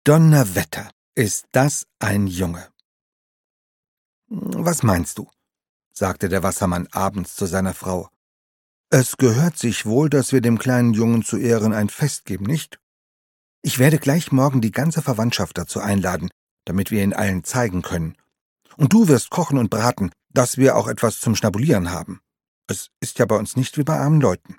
Donnerwetter, ist das ein Junge! »Was meinst du?« sagte der Wassermann abends zu seiner Frau. »Es gehört sich wohl, dass wir dem kleinen Jungen zu Ehren ein Fest geben, nicht? Ich werde gleich morgen die ganze Verwandtschaft dazu einladen, damit wir ihn allen zeigen können. Und du wirst kochen und braten, dass wir auch etwas zum Schnabulieren haben. Es ist ja bei uns nicht wie bei armen Leuten.«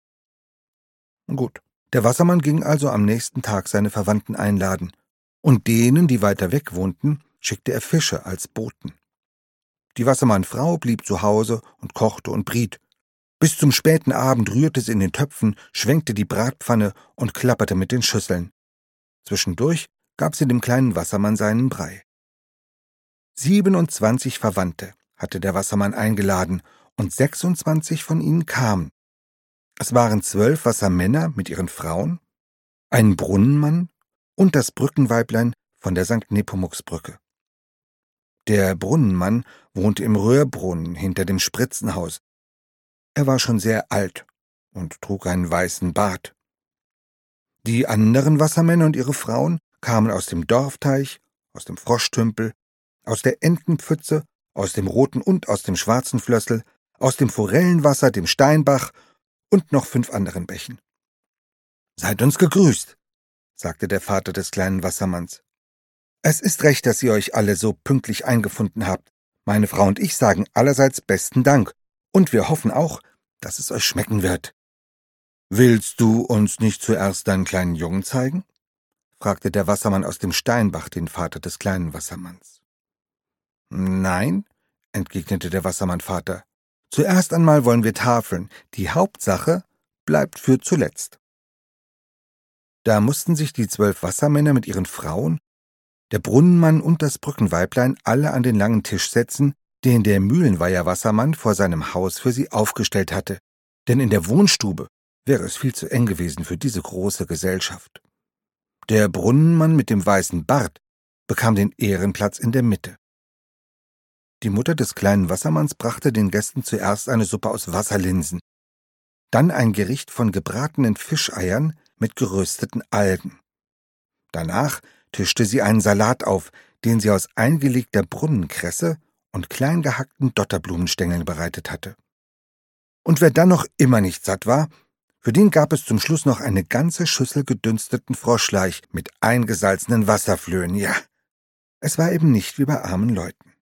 Gut, der Wassermann ging also am nächsten Tag seine Verwandten einladen, und denen, die weiter weg wohnten, schickte er Fische als Boten. Die Wassermannfrau blieb zu Hause und kochte und briet. Bis zum späten Abend rührte sie in den Töpfen, schwenkte die Bratpfanne und klapperte mit den Schüsseln. Zwischendurch gab sie dem kleinen Wassermann seinen Brei. 27 Verwandte hatte der Wassermann eingeladen, und 26 von ihnen kamen. Es waren 12 Wassermänner mit ihren Frauen, ein Brunnenmann und das Brückenweiblein von der St. Nepomuksbrücke. Der Brunnenmann wohnte im Röhrbrunnen hinter dem Spritzenhaus. Er war schon sehr alt und trug einen weißen Bart. Die anderen Wassermänner und ihre Frauen kamen aus dem Dorfteich, aus dem Froschtümpel, aus der Entenpfütze, aus dem Roten und aus dem Schwarzen Flössel, aus dem Forellenwasser, dem Steinbach und noch 5 anderen Bächen. »Seid uns gegrüßt«, sagte der Vater des kleinen Wassermanns. »Es ist recht, dass ihr euch alle so pünktlich eingefunden habt. Meine Frau und ich sagen allerseits besten Dank, und wir hoffen auch, dass es euch schmecken wird.« »Willst du uns nicht zuerst deinen kleinen Jungen zeigen?« fragte der Wassermann aus dem Steinbach den Vater des kleinen Wassermanns. »Nein«, entgegnete der Wassermannvater, »zuerst einmal wollen wir tafeln. Die Hauptsache bleibt für zuletzt.« Da mussten sich die 12 Wassermänner mit ihren Frauen, der Brunnenmann und das Brückenweiblein alle an den langen Tisch setzen, den der Mühlenweiher Wassermann vor seinem Haus für sie aufgestellt hatte, denn in der Wohnstube wäre es viel zu eng gewesen für diese große Gesellschaft. Der Brunnenmann mit dem weißen Bart bekam den Ehrenplatz in der Mitte. Die Mutter des kleinen Wassermanns brachte den Gästen zuerst eine Suppe aus Wasserlinsen, dann ein Gericht von gebratenen Fischeiern mit gerösteten Algen. Danach tischte sie einen Salat auf, den sie aus eingelegter Brunnenkresse und klein gehackten Dotterblumenstängeln bereitet hatte. Und wer dann noch immer nicht satt war, für den gab es zum Schluss noch eine ganze Schüssel gedünsteten Froschlaich mit eingesalzenen Wasserflöhen. Ja, es war eben nicht wie bei armen Leuten.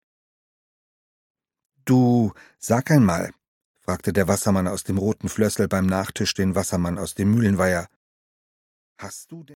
»Du, sag einmal«, fragte der Wassermann aus dem Roten Flössel beim Nachtisch den Wassermann aus dem Mühlenweiher, »hast du denn